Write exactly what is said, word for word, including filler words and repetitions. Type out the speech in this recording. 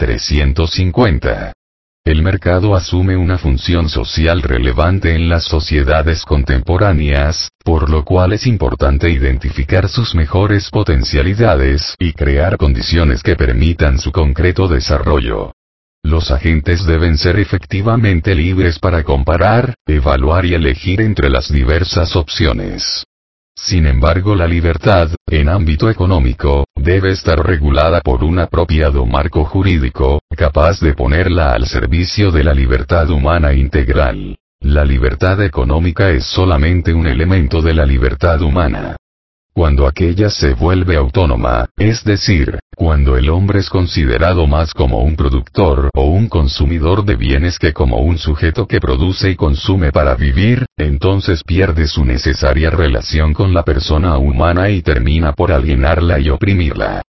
trescientos cincuenta. El mercado asume una función social relevante en las sociedades contemporáneas, por lo cual es importante identificar sus mejores potencialidades y crear condiciones que permitan su concreto desarrollo. Los agentes deben ser efectivamente libres para comparar, evaluar y elegir entre las diversas opciones. Sin embargo, la libertad, en ámbito económico, debe estar regulada por un apropiado marco jurídico, capaz de ponerla al servicio de la libertad humana integral. La libertad económica es solamente un elemento de la libertad humana. Cuando aquella se vuelve autónoma, es decir, cuando el hombre es considerado más como un productor o un consumidor de bienes que como un sujeto que produce y consume para vivir, entonces pierde su necesaria relación con la persona humana y termina por alienarla y oprimirla.